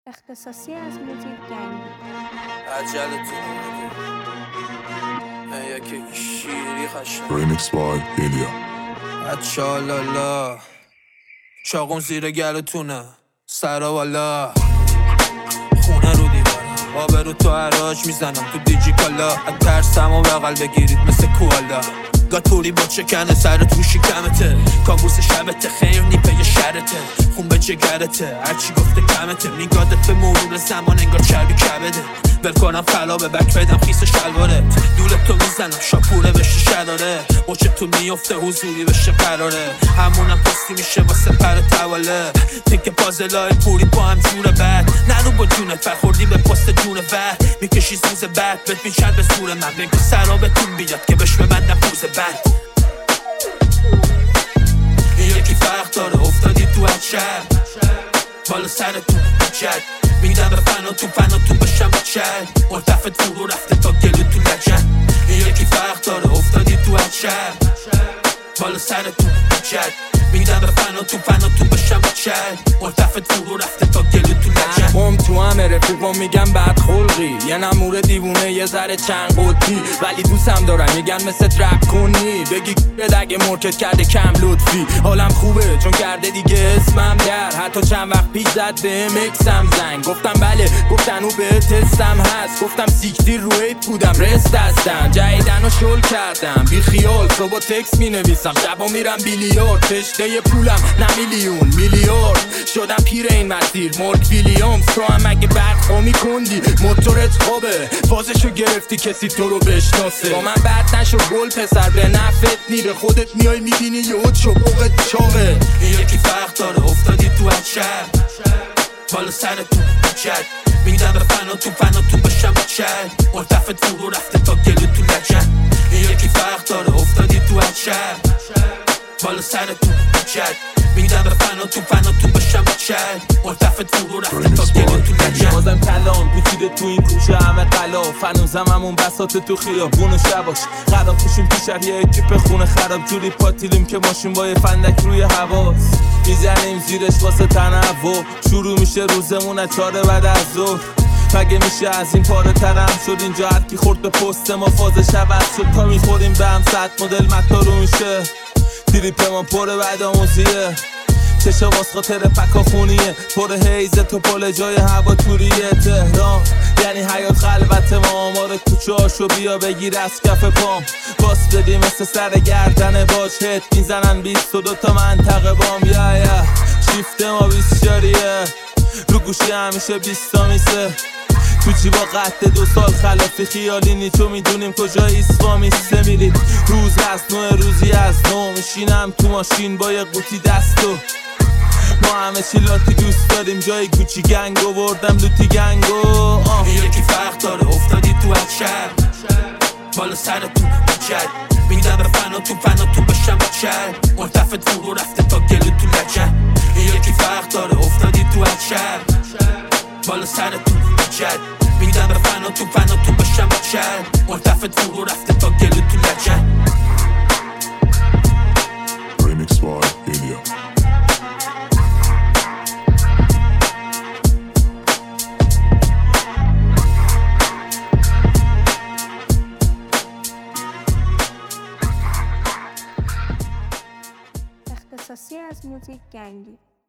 اختصاصی از موزیک گنگی عجلتون یکی شیری خشن Remix by Ilya. اچالالا چاقون زیر گلتونه سرا والا خونه رو دیوارم آبرو تو عراج میزنم تو دیجی کالا از ترسم و بغل بگیرید مثل کوالا گاتوری با چکنه سر تو شکمته کابوس شبته خیر نیپه یه شرته خون به جگرته هرچی گفته کمته میگادت به مرور زمان انگار چربی کبده بل کنم فلا به بک بدم خیس شلواره دولتو میزنم شاپوره بشه شداره موچه تو میفته حضوری بشه قراره همونم پستی میشه واسه پر تواله تینک پازلای پوری با هم جور بد نرو با جونت برخوردی به پست جون ور میکشی زوز بد بهت میچر به زور من بگو سرابتون بیاد که بشمه بندم پوز بد یکی فرق داره افتادی تو هرچر بالا سرتون بچد میدم به فناتون بشم بچد مرتفت فرو رفته تا گلو تو لجن یکی فرق داره افتادی تو هرچر بالا سرتون بچد میدم به فناتون بشم بچد مرتفت فرو رفته تا گلو تو لجن هم تو همه رفیقم میگم بد خلقی یه نمور دیوونه یه ذره چند قطی ولی دوستم دارم میگن مثل رپ کنی بگی دگه مرکت کرده کم لطفی حالم خوبه چون کرده دیگه اسمم در حتی چند وقت پیش زد به مکسم زنگ گفتم بله گفتن او به تستم هست گفتم سیکتیر رو ایت بودم رست هستم جایدن و شل کردم بی خیال صبح تکس می نویسم شبا میرم بیلیارد تشته پولم نه میلیون میلیارد شدم پیر این مسیر مرگ ویلیامز تو هم اگه برخوامی کندی موتورت خوبه فازشو گرفتی کسی تو رو بشناسه با من بد نشو گل پسر به نفت نیره خودت میای میبینی یهو چوبوقت چاقه یکی فرق داره افتادی تو هرچر بالا سرتون بچد میدم به فناتون بشم بچد مرتفت فرو رفته تا گلو تو لجن یکی فرق داره افتادی تو هرچر بالا سرتون بچد میدم به فناتون بشم بچد مرتفت فرو رفته تا گلو تو لجن بازم کلام بوتیده تو این کوچه همه قلا فنوزم همون بساط تو خیابون و شباش خراب پوشیم پیشر یه اکیپ خونه خراب جوری پاتیلیم که ماشین با یه فندک روی حواس میزنیم زیرش واسه تنوع شروع میشه روزمون از 4 بعد از ظهر مگه میشه از این پاره ترم شد اینجا هر کی خورد به پست ما فازش عوض شد تا میخوریم به هم 100 مدل متا رو میشه تریپ ما پر بعد آموزیه چشا واس خاطر پکا خونیه پر حیزه تو پل جای هوا توریه تهران یعنی حیات خلوت ما آمار کوچه هاشو بیا بگیر از کف پام باس بدی مثل سر گردن باش هت میزنن 22 تا منطقه بام یا شیفت ما 20 شاریه رو گوشی همیشه 20 تا میسه تو چی با قطع 2 سال خلافی خیالی نی تو میدونیم کجا ایسوا میسته میرید روز هست نوع روزی از نو میشینم تو ماشین با یه قوطی دستو ما همه چی لاتی دوست داریم جای گوچی گنگو بردم لوتی گنگو یکی فرق داره افتادی تو هرچر بالا سرتون بچد میدم به فناتون بشم بچد مرتفت فرو رفته تا گلو تو لجن یکی فرق داره افتادی تو هرچر بالا سرتون بچد میدم به فناتون بشم بچد مرتفت فرو رفته تا گلو تو لجن Remix by Ilya. اختصاصی از موزیک گنگی